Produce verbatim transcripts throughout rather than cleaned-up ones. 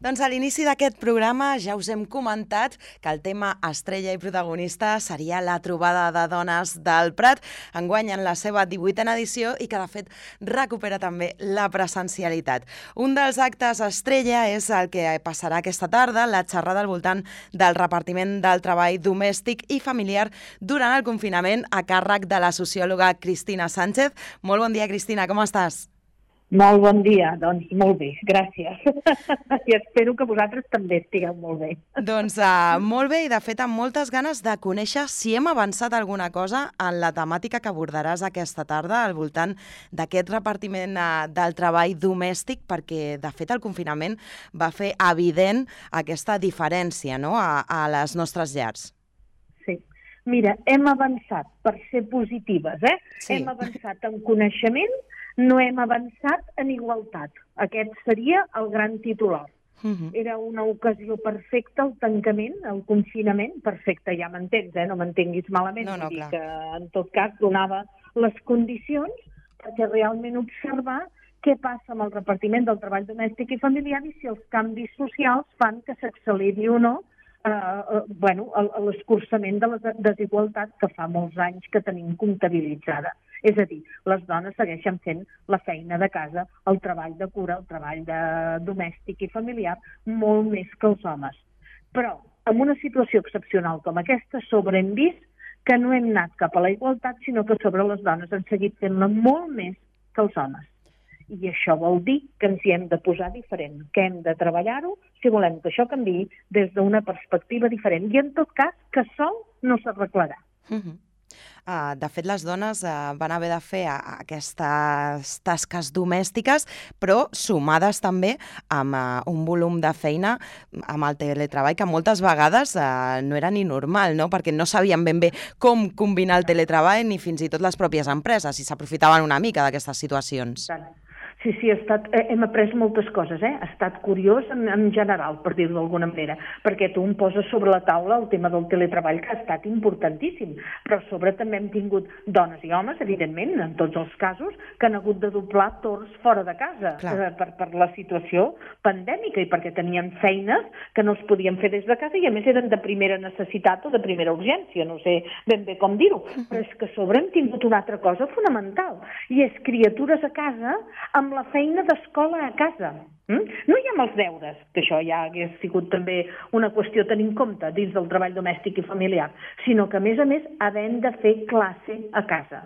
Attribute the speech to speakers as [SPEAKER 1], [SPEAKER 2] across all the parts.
[SPEAKER 1] Doncs a l'inici d'aquest programa ja us hem comentat que el tema estrella i protagonista seria la trobada de dones del Prat, enguany en la seva divuitena edició i que de fet recupera també la presencialitat. Un dels actes estrella és el que passarà aquesta tarda, la xerrada al voltant del repartiment del treball domèstic i familiar durant el confinament a càrrec de la sociòloga Cristina Sánchez. Molt bon dia, Cristina, com estàs?
[SPEAKER 2] Molt bon dia, doncs molt bé, gràcies. I espero que vosaltres també estigueu molt bé.
[SPEAKER 1] Doncs uh, molt bé i de fet amb moltes ganes de conèixer si hem avançat alguna cosa en la temàtica que abordaràs aquesta tarda al voltant d'aquest repartiment uh, del treball domèstic, perquè de fet el confinament va fer evident aquesta diferència, no?, a, a les nostres llars.
[SPEAKER 2] Sí. Mira, hem avançat per ser positives, eh?
[SPEAKER 1] Sí.
[SPEAKER 2] Hem avançat en coneixement, no hem avançat en igualtat. Aquest seria el gran titular. Uh-huh. Era una ocasió perfecta, el tancament, el confinament, perfecte, ja m'entens, eh? No m'entenguis malament,
[SPEAKER 1] no, no,
[SPEAKER 2] vull dir
[SPEAKER 1] clar.
[SPEAKER 2] que en tot cas donava les condicions perquè realment observar què passa amb el repartiment del treball domèstic i familiar i si els canvis socials fan que s'acceleri o no eh, eh, bueno, l'escurçament de la desigualtat que fa molts anys que tenim comptabilitzada. És a dir, les dones segueixen fent la feina de casa, el treball de cura, el treball de domèstic i familiar, molt més que els homes. Però, en una situació excepcional com aquesta, sobre hem vist que no hem anat cap a la igualtat, sinó que sobre les dones han seguit fent-la molt més que els homes. I això vol dir que ens hi hem de posar diferent, que hem de treballar-ho si volem que això canviï des d'una perspectiva diferent. I, en tot cas, que sol no s'arreglarà.
[SPEAKER 1] Uh-huh. Uh, de fet, les dones uh, van haver de fer uh, aquestes tasques domèstiques, però sumades també amb uh, un volum de feina amb el teletreball que moltes vegades uh, no era ni normal, no? Perquè no sabien ben bé com combinar el teletreball ni fins i tot les pròpies empreses i s'aprofitaven una mica d'aquestes situacions.
[SPEAKER 2] Tant. Sí, sí, ha estat, eh, hem après moltes coses, eh? Ha estat curiós en, en general, per dir-ho d'alguna manera, perquè tu em poses sobre la taula el tema del teletreball, que ha estat importantíssim, però a sobre també hem tingut dones i homes, evidentment, en tots els casos, que han hagut de doblar torns fora de casa eh, per, per la situació pandèmica i perquè tenien feines que no es podien fer des de casa i a més eren de primera necessitat o de primera urgència, no sé ben bé com dir-ho, però és que a sobre hem tingut una altra cosa fonamental, i és criatures a casa amb la feina d'escola a casa. Mm? No hi ha els deures, que això ja hagués sigut també una qüestió a tenir en compte dins del treball domèstic i familiar, sinó que, a més a més, havent de fer classe a casa.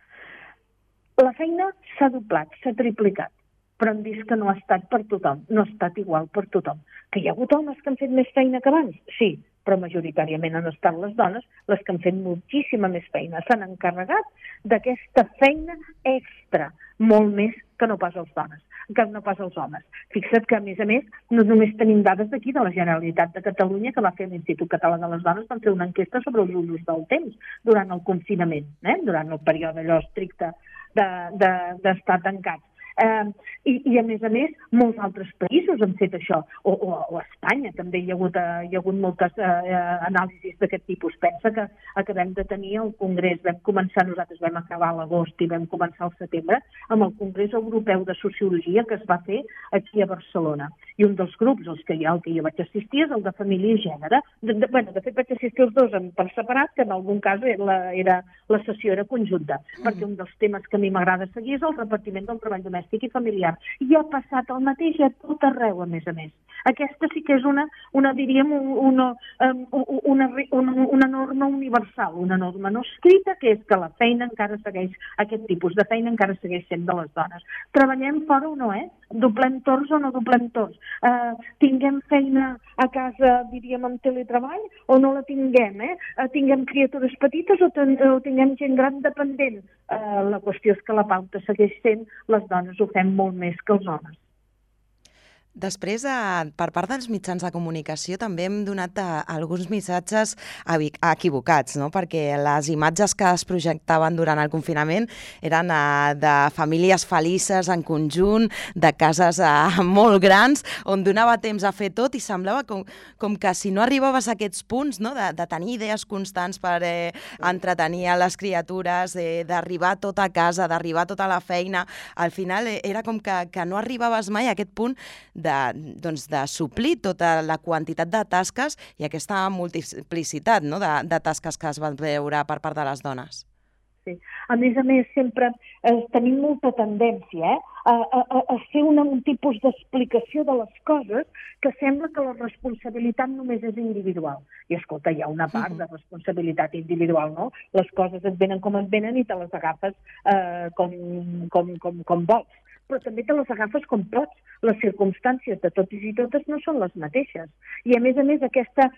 [SPEAKER 2] La feina s'ha doblat, s'ha triplicat, però hem vist que no ha estat per tothom, no ha estat igual per tothom. Que hi ha hagut homes que han fet més feina que abans? Sí, però majoritàriament han estat les dones les que han fet moltíssima més feina. S'han encarregat d'aquesta feina extra, molt més que no pas els dones, que no pas els homes. Fixa't que, a més a més, no només tenim dades d'aquí, de la Generalitat de Catalunya, que va fer l'Institut Català de les Dones, van fer una enquesta sobre els usos del temps durant el confinament, eh? Durant el període allò estricte d'estar de, de, tancats. Eh, i, i a més a més molts altres països han fet això o, o, o a Espanya també hi ha hagut, eh, hi ha hagut moltes eh, anàlisis d'aquest tipus. Pensa que acabem de tenir el Congrés, vam començar, nosaltres vam acabar a l'agost i vam començar al setembre amb el Congrés Europeu de Sociologia que es va fer aquí a Barcelona, i un dels grups els que hi ha, el que jo vaig assistir és el de Família i Gènere. De, de, bueno, de fet vaig assistir els dos per separat, que en algun cas era la, era, la sessió era conjunta, mm. perquè un dels temes que a mi m'agrada seguir és el repartiment del treball domèstic i familiar. I ha passat el mateix a tot arreu, a més a més. Aquesta sí que és una, una diríem, una, una, una, una norma universal, una norma no escrita, que és que la feina encara segueix, aquest tipus de feina encara segueix sent de les dones. Treballem fora o no, eh? Doblem torns o no doblem torns? Uh, tinguem feina a casa, diríem, amb teletreball, o no la tinguem, eh? Uh, tinguem criatures petites o, ten, o tinguem gent gran dependent? Uh, la qüestió és que la pauta segueix sent les dones ho fem molt més que els homes.
[SPEAKER 1] Després, eh, per part dels mitjans de comunicació, també hem donat eh, alguns missatges equivocats, no? Perquè les imatges que es projectaven durant el confinament eren eh, de famílies felices en conjunt, de cases eh, molt grans, on donava temps a fer tot i semblava com, com que si no arribaves a aquests punts, no? de, de tenir idees constants per eh, entretenir a les criatures, eh, d'arribar tot a casa, d'arribar tota la feina, al final eh, era com que, que no arribaves mai a aquest punt de, doncs, de suplir tota la quantitat de tasques i aquesta multiplicitat, no?, de, de tasques que es van veure per part de les dones.
[SPEAKER 2] Sí. A més a més, sempre eh, tenim molta tendència eh, a, a, a fer una, un tipus d'explicació de les coses que sembla que la responsabilitat només és individual. I escolta, hi ha una part de responsabilitat individual, no? Les coses et venen com et venen i te les agafes eh, com, com, com, com vols. Però també te les agafes com pots. Les circumstàncies de tots i totes no són les mateixes. I, a més a més, aquesta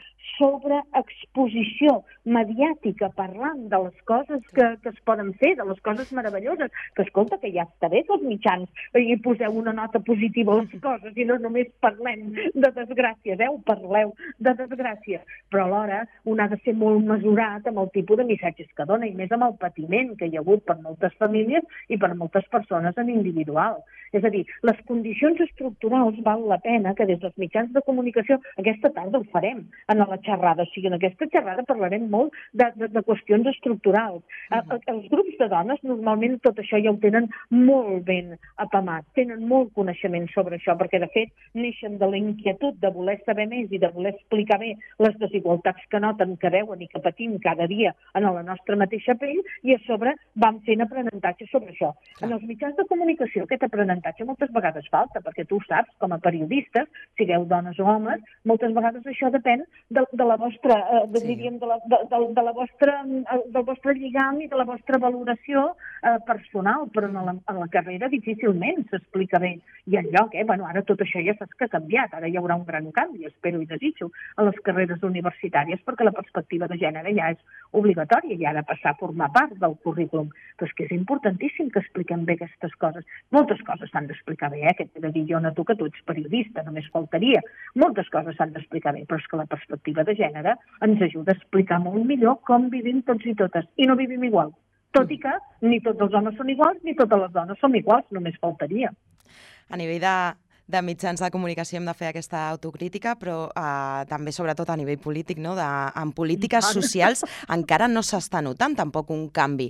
[SPEAKER 2] sobreexposició mediàtica parlant de les coses que, que es poden fer, de les coses meravelloses, que, escolta, que ja està bé que els mitjans i poseu una nota positiva a les coses i no només parlem de desgràcies, eh? Ho parleu de desgràcies. Però alhora un ha de ser molt mesurat amb el tipus de missatges que dona, i més amb el patiment que hi ha hagut per moltes famílies i per moltes persones en individual. És a dir, les condicions estructurals val la pena que des dels mitjans de comunicació, aquesta tarda ho farem en la xerrada, o sigui, en aquesta xerrada parlarem molt de, de, de qüestions estructurals. Uh-huh. Els grups de dones normalment tot això ja ho tenen molt ben apamat, tenen molt coneixement sobre això, perquè de fet neixen de la inquietud de voler saber més i de voler explicar bé les desigualtats que noten, que veuen i que patim cada dia en la nostra mateixa pell, i a sobre van fent aprenentatge sobre això. Clar. En els mitjans de comunicació aquest aprenentatge moltes vegades falta, perquè tu saps, com a periodistes, sigueu dones o homes, moltes vegades això depèn de, de la vostra, eh, de, sí. diríem, de la, de, de, de la vostra, del vostre lligam i de la vostra valoració eh, personal, però en la, en la carrera difícilment s'explica bé. I en lloc, eh, bueno, ara tot això ja saps que ha canviat, ara hi haurà un gran canvi, espero i desitjo, a les carreres universitàries, perquè la perspectiva de gènere ja és obligatòria i ha de passar a formar part del currículum. Però és que és importantíssim que expliquem bé aquestes coses. Moltes coses s'han d'explicar bé, eh? Que t'he de dir jo a tu que tu ets periodista, només faltaria. Moltes coses s'han d'explicar bé, però és que la perspectiva de gènere ens ajuda a explicar molt millor com vivim tots i totes. I no vivim igual. Tot i que ni tots els homes són iguals, ni totes les dones són iguals, només faltaria.
[SPEAKER 1] A nivell de, de mitjans de comunicació hem de fer aquesta autocrítica, però eh, també, sobretot a nivell polític, no? de, en polítiques socials encara no s'està notant tampoc un canvi.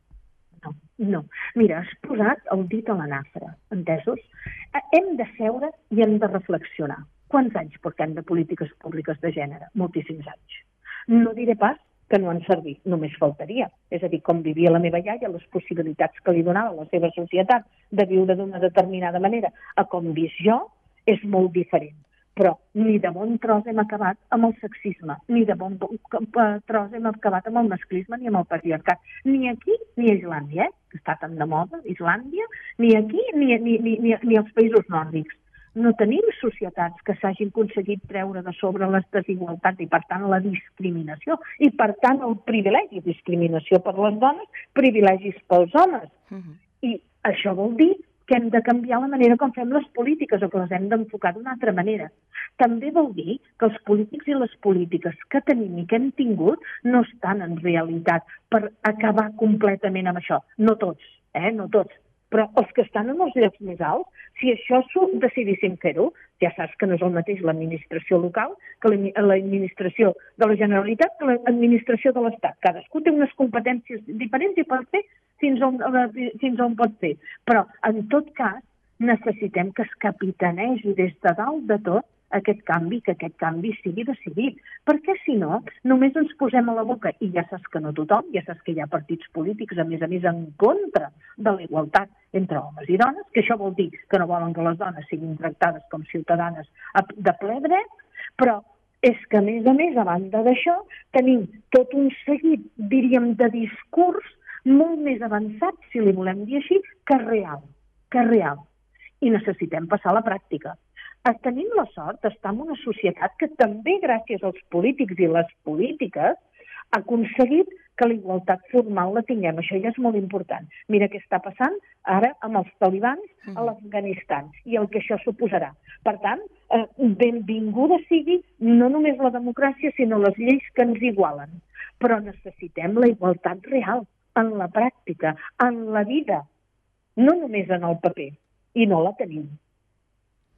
[SPEAKER 2] No, no. Mira, has posat el dit a la nafra, entesos? Hem de seure i hem de reflexionar. Quants anys portem de polítiques públiques de gènere? Moltíssims anys. No diré pas que no han servit, només faltaria. És a dir, com vivia la meva iaia, les possibilitats que li donava la seva societat de viure d'una determinada manera a com visc jo és molt diferent. Però ni de bon tros hem acabat amb el sexisme, ni de bon tros hem acabat amb el masclisme ni amb el patriarcat. Ni aquí ni a Islàndia, eh? que està tan de moda, Islàndia, ni aquí ni, ni, ni, ni, ni als països nòrdics. No tenim societats que s'hagin aconseguit treure de sobre les desigualtats i, per tant, la discriminació. I, per tant, el privilegi. Discriminació per les dones, privilegis pels homes. Uh-huh. I això vol dir que hem de canviar la manera com fem les polítiques o que les hem d'enfocar d'una altra manera. També vol dir que els polítics i les polítiques que tenim i que hem tingut no estan en realitat per acabar completament amb això. No tots, eh? No tots. Però els que estan en els llocs més alts, si això decidíssim fer-ho, ja saps que no és el mateix l'administració local que l'administració de la Generalitat que l'administració de l'Estat. Cadascú té unes competències diferents i pot fer fins on, fins on pot fer. Però, en tot cas, necessitem que es capitanegi des de dalt de tot aquest canvi, que aquest canvi sigui decidit. Perquè, si no, només ens posem a la boca, i ja saps que no tothom, ja saps que hi ha partits polítics, a més a més, en contra de la igualtat entre homes i dones, que això vol dir que no volen que les dones siguin tractades com ciutadanes de ple dret, però és que, a més a més, a banda d'això, tenim tot un seguit, diríem, de discurs molt més avançat, si li volem dir així, que real, que real. I necessitem passar a la pràctica. Tenim la sort d'estar en una societat que també, gràcies als polítics i les polítiques, ha aconseguit que la igualtat formal la tinguem. Això ja és molt important. Mira què està passant ara amb els talibans a l'Afganistan i el que això suposarà. Per tant, eh, benvinguda sigui no només la democràcia, sinó les lleis que ens igualen. Però necessitem la igualtat real, en la pràctica, en la vida, no només en el paper. I no la tenim.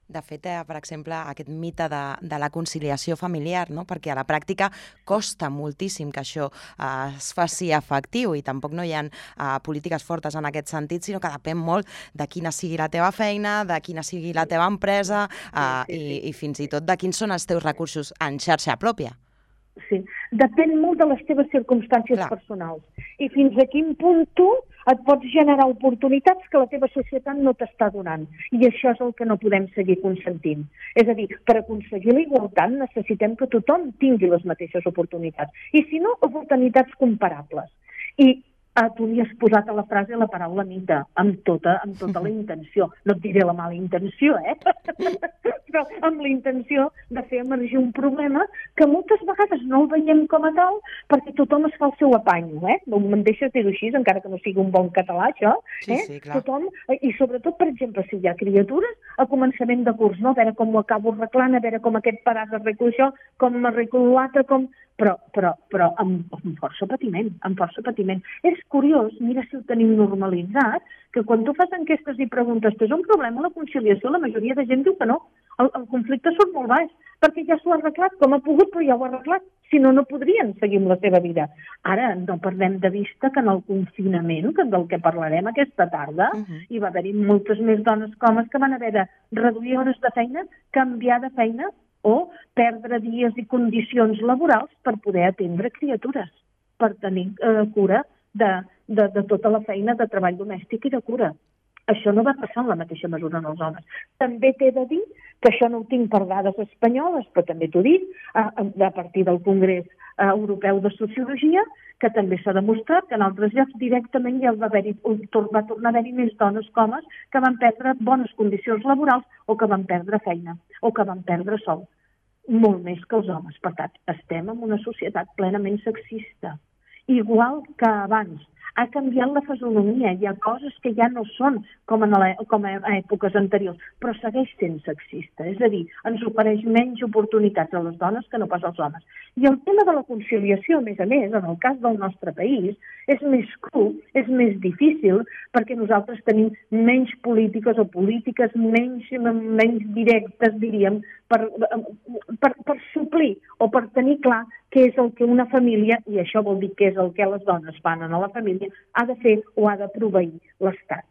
[SPEAKER 1] De fet, eh, per exemple, aquest mite de, de la conciliació familiar, no? Perquè a la pràctica costa moltíssim que això eh, es faci efectiu i tampoc no hi ha eh, polítiques fortes en aquest sentit, sinó que depèn molt de quina sigui la teva feina, de quina sigui la teva empresa eh,
[SPEAKER 2] Sí, sí, sí.
[SPEAKER 1] i, i fins i tot de quins són els teus recursos en xarxa pròpia.
[SPEAKER 2] Sí, depèn molt de les teves circumstàncies
[SPEAKER 1] Clar.
[SPEAKER 2] personals i fins a quin punt tu et pots generar oportunitats que la teva societat no t'està donant. I això és el que no podem seguir consentint. És a dir, per aconseguir la igualtat necessitem que tothom tingui les mateixes oportunitats. I si no, oportunitats comparables. I ah, tu li has posat a la frase la paraula mite, amb tota, amb tota la intenció. No et diré la mala intenció, eh? Però amb la intenció de fer emergir un problema que moltes vegades no el veiem com a tal perquè tothom es fa el seu apanyo, eh? No me'n deixes dir-ho així, encara que no sigui un bon català, això.
[SPEAKER 1] Sí,
[SPEAKER 2] eh?
[SPEAKER 1] sí, clar.
[SPEAKER 2] Tothom, i sobretot, per exemple, si hi ha criatures, a començament de curs, no? A veure com ho acabo arreglant, a veure com aquest parat arreglo això, com m'arreglo l'altre, com... Però, però, però amb, amb força patiment, amb força patiment. És curiós, mira si ho tenim normalitzat, que quan tu fas enquestes i preguntes tens un problema a la conciliació, la majoria de gent diu que no. El, el conflicte surt molt baix, perquè ja s'ho ha arreglat, com ha pogut, però ja ho ha arreglat. Si no, no podrien seguir amb la seva vida. Ara, no perdem de vista que en el confinament, que del que parlarem aquesta tarda, uh -huh. hi va haver-hi moltes més dones que homes que van haver de reduir hores de feina, canviar de feina, o perdre dies i condicions laborals per poder atendre criatures, per tenir eh, cura de, de, de tota la feina de treball domèstic i de cura. Això no va passar en la mateixa mesura en els homes. També t'he de dir que això no ho tinc per dades espanyoles, però també t'ho dic, a, a partir del Congrés Europeu de Sociologia, que també s'ha demostrat que en altres llocs directament ja va, haver va tornar a haver-hi més dones que homes que van perdre bones condicions laborals o que van perdre feina o que van perdre sou. Molt més que els homes. Per tant, estem en una societat plenament sexista. Igual que abans. Ha canviat la fisonomia. Hi ha coses que ja no són com, en la, com a èpoques anteriors, però segueix sent sexista. És a dir, ens ofereix menys oportunitats a les dones que no pas als homes. I el tema de la conciliació, a més a més, en el cas del nostre país, és més cru, és més difícil, perquè nosaltres tenim menys polítiques o polítiques menys, menys directes, diríem, per, per, per suplir o per tenir clar què és el que una família, i això vol dir què és el que les dones fan a la família, ha de fer o ha de proveir l'Estat.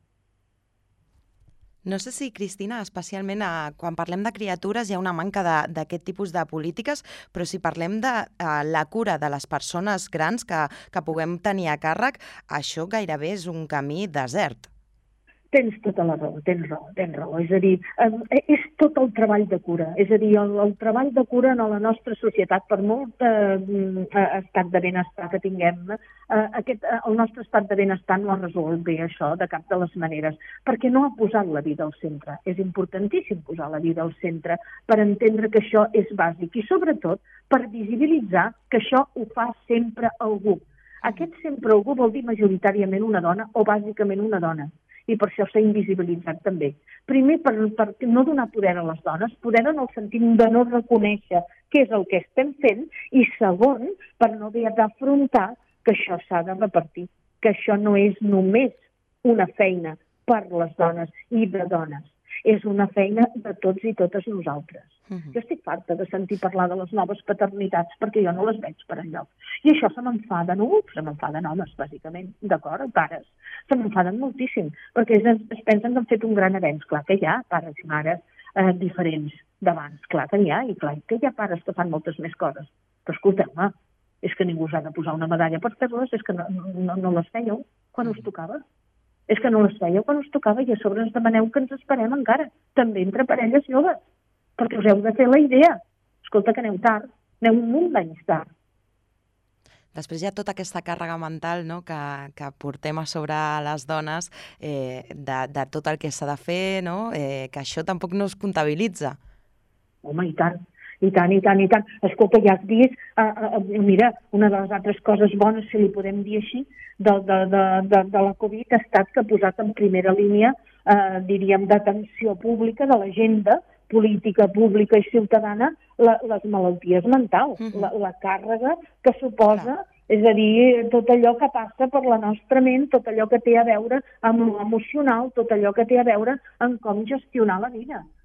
[SPEAKER 1] No sé si, Cristina, especialment eh, quan parlem de criatures hi ha una manca d'aquest tipus de polítiques, però si parlem de eh, la cura de les persones grans que, que puguem tenir a càrrec, això gairebé és un camí desert.
[SPEAKER 2] Tens tota la raó, tens raó, tens raó. És a dir, eh, és tot el treball de cura. És a dir, el, el treball de cura en la nostra societat, per molt eh, estat de benestar que tinguem, eh, aquest, eh, el nostre estat de benestar no ha resolt bé això de cap de les maneres, perquè no ha posat la vida al centre. És importantíssim posar la vida al centre per entendre que això és bàsic i, sobretot, per visibilitzar que això ho fa sempre algú. Aquest sempre algú vol dir majoritàriament una dona o bàsicament una dona. I per això s'ha invisibilitzat també. Primer, per, per no donar poder a les dones, poder en el sentit de no reconèixer què és el que estem fent, i segon, per no haver d'afrontar que això s'ha de repartir, que això no és només una feina per les dones i de dones, és una feina de tots i totes nosaltres. Uh-huh. Jo estic farta de sentir parlar de les noves paternitats perquè jo no les veig per enlloc. I això se m'enfaden, no? Se m'enfaden homes, bàsicament, d'acord? Pares. Se m'enfaden moltíssim, perquè es, es pensen que han fet un gran avenç. Clar que hi ha pares i mares eh, diferents d'abans, clar que n'hi ha, i clar que hi ha pares que fan moltes més coses. Però escolteu-me, és que ningú s'ha de posar una medalla per fer-les, és que no, no, no les fèieu quan us tocava. És que no les fèieu quan us tocava i a sobre ens demaneu que ens esperem encara, també entre parelles joves, perquè us heu de fer la idea. Escolta, que aneu tard, aneu un munt d'anys tard.
[SPEAKER 1] Després hi ha tota aquesta càrrega mental, no?, que, que portem a sobre les dones eh, de, de tot el que s'ha de fer, no?, eh, que això tampoc no es comptabilitza.
[SPEAKER 2] Home, i tant, i tant, i tant, i tant. Escolta, ja has vist, uh, uh, mira, una de les altres coses bones, si li podem dir així, de, de, de, de, de la Covid ha estat que ha posat en primera línia, uh, diríem, d'atenció pública, de l'agenda política pública i ciutadana, la, les malalties mentals, uh-huh. la, la càrrega que suposa, clar. És a dir, tot allò que passa per la nostra ment, tot allò que té a veure amb l'emocional, tot allò que té a veure amb com gestionar la vida.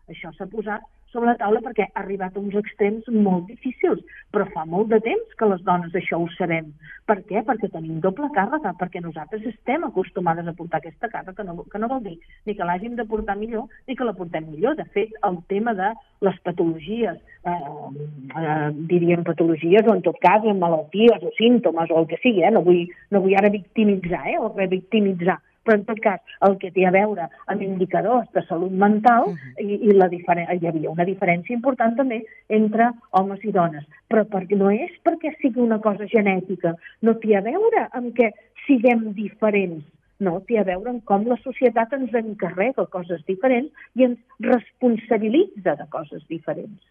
[SPEAKER 2] Això s'ha posat sobre la taula perquè ha arribat a uns extrems molt difícils, però fa molt de temps que les dones això ho sabem. Per què? Perquè tenim doble càrrega, perquè nosaltres estem acostumades a portar aquesta càrrega, que no, que no vol dir ni que l'hàgim de portar millor ni que la portem millor. De fet, el tema de les patologies, eh, eh, diríem patologies, o en tot cas malalties o símptomes o el que sigui, eh? no, vull, no vull ara victimitzar eh? o revictimitzar, però en tot cas el que té a veure amb indicadors de salut mental, uh-huh. i, i la diferen... hi havia una diferència important també entre homes i dones, però perquè no és perquè sigui una cosa genètica, no té a veure amb que siguem diferents, no, té a veure amb com la societat ens encarrega coses diferents i ens responsabilitza de coses diferents.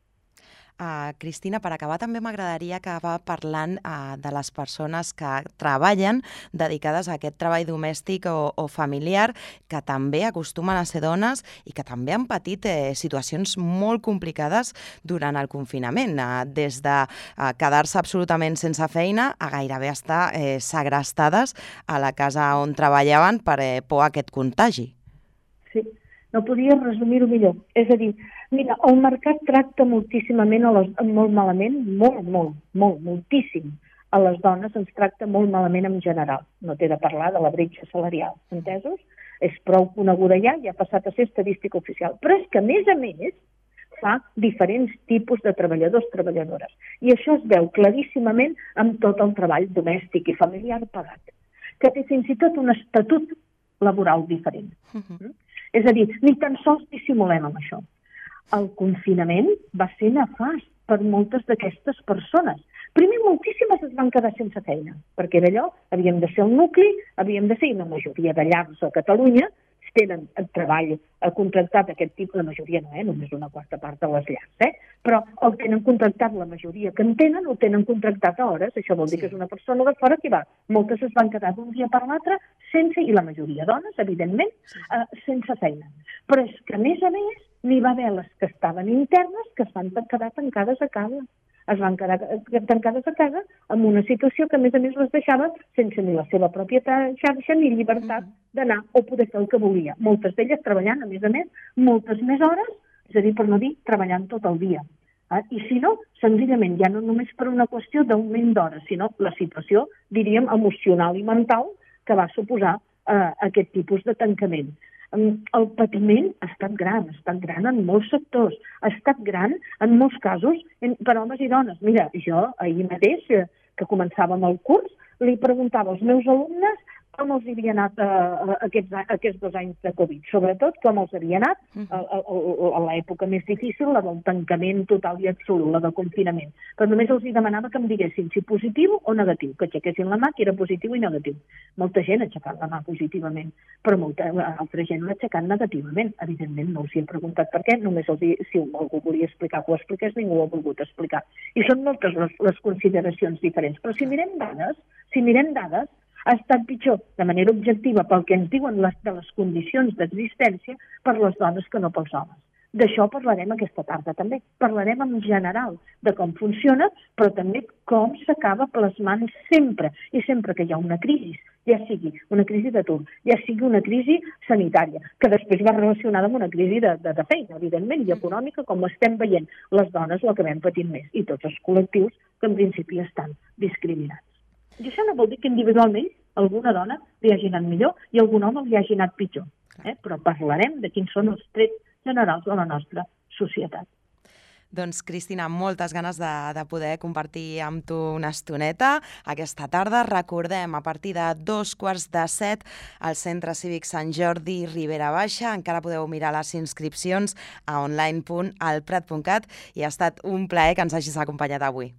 [SPEAKER 1] Uh, Cristina, per acabar també m'agradaria acabar parlant uh, de les persones que treballen dedicades a aquest treball domèstic o, o familiar, que també acostumen a ser dones i que també han patit eh, situacions molt complicades durant el confinament, uh, des de uh, quedar-se absolutament sense feina a gairebé estar eh, segrestades a la casa on treballaven per eh, por a aquest contagi.
[SPEAKER 2] Sí, no podia resumir-ho millor. És a dir, mira, el mercat tracta moltíssimament, a les, molt malament, molt, molt, molt, moltíssim. A les dones ens tracta molt malament en general. No t'he de parlar de la bretxa salarial, entesos? És prou coneguda ja, ja ha passat a ser estadística oficial. Però és que, a més a més, fa diferents tipus de treballadors, treballadores. I això es veu claríssimament amb tot el treball domèstic i familiar pagat, que té fins i tot un estatut laboral diferent. Uh-huh. És a dir, ni tan sols dissimulem amb això. El confinament va ser nefast per moltes d'aquestes persones. Primer, moltíssimes es van quedar sense feina, perquè era allò, havíem de ser el nucli, havíem de ser, i la majoria de llars a Catalunya tenen el treball contractat, aquest tipus, la majoria no, eh? només una quarta part de les llars, eh? però el tenen contractat, la majoria que en tenen, ho tenen contractat a hores, això vol dir sí. que és una persona de fora que va. Moltes es van quedar d'un dia per l'altre sense, i la majoria dones, evidentment, sí. eh, sense feina. Però és que, a més a més, n'hi va haver les que estaven internes que es van quedar tancades a casa. Es van quedar tancades a casa amb una situació que, a més a més, les deixava sense ni la seva pròpia xarxa ni llibertat d'anar o poder fer el que volia. Moltes d'elles treballant, a més a més, moltes més hores, és a dir, per no dir, treballant tot el dia. Eh? I si no, senzillament, ja no només per una qüestió d'augment d'hores, sinó la situació, diríem, emocional i mental que va suposar eh, aquest tipus de tancament. El patiment ha estat gran, ha estat gran en molts sectors, ha estat gran en molts casos per homes i dones. Mira, jo ahir mateix, que començàvem el curs, li preguntava als meus alumnes com els havia anat uh, aquests, aquests dos anys de Covid, sobretot com els havia anat a, a, a l'època més difícil, la del tancament total i absolut, la del confinament. Però només els demanava que em diguessin si positiu o negatiu, que aixequessin la mà que era positiu i negatiu. Molta gent ha aixecat la mà positivament, però molta altra gent l'ha aixecat negativament. Evidentment no els hi he preguntat per què, només els hi, si algú volia explicar que ho expliqués, ningú ho ha volgut explicar. I són moltes les, les consideracions diferents. Però si mirem dades, si mirem dades, ha estat pitjor, de manera objectiva, pel que ens diuen les, de les condicions d'existència per les dones que no pels homes. D'això parlarem aquesta tarda també. Parlarem en general de com funciona, però també com s'acaba plasmant sempre, i sempre que hi ha una crisi, ja sigui una crisi d'atur, ja sigui una crisi sanitària, que després va relacionada amb una crisi de, de, de feina, evidentment, i econòmica, com estem veient. Les dones ho acabem patint més, i tots els col·lectius que en principi estan discriminats. I això no vol dir que individualment alguna dona li hagi anat millor i algun home li hagi anat pitjor. Eh? Però parlarem de quins són els trets generals de la nostra societat.
[SPEAKER 1] Doncs, Cristina, moltes ganes de, de poder compartir amb tu una estoneta aquesta tarda. Recordem, a partir de dos quarts de set, al Centre Cívic Sant Jordi Ribera Baixa. Encara podeu mirar les inscripcions a online punt alprat punt cat i ha estat un plaer que ens hagis acompanyat avui.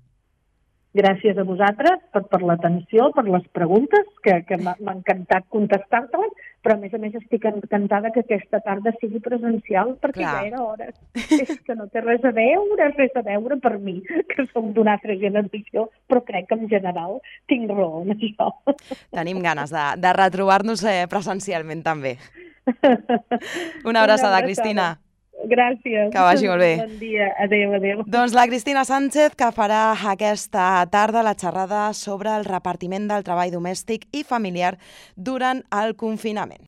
[SPEAKER 2] Gràcies a vosaltres per, per l'atenció, per les preguntes, que, que m'ha encantat contestar-te-les, però a més a més estic encantada que aquesta tarda sigui presencial perquè Clar. ja era hora. És que no té res a veure, res a veure per mi, que som d'una altra generació, però crec que en general tinc raó en això.
[SPEAKER 1] Tenim ganes de, de retrobar-nos presencialment també. Una abraçada, Cristina.
[SPEAKER 2] Gràcies.
[SPEAKER 1] Que vagi molt bé.
[SPEAKER 2] Bon dia. Adéu, adéu.
[SPEAKER 1] Doncs la Cristina Sánchez, que farà aquesta tarda la xerrada sobre el repartiment del treball domèstic i familiar durant el confinament.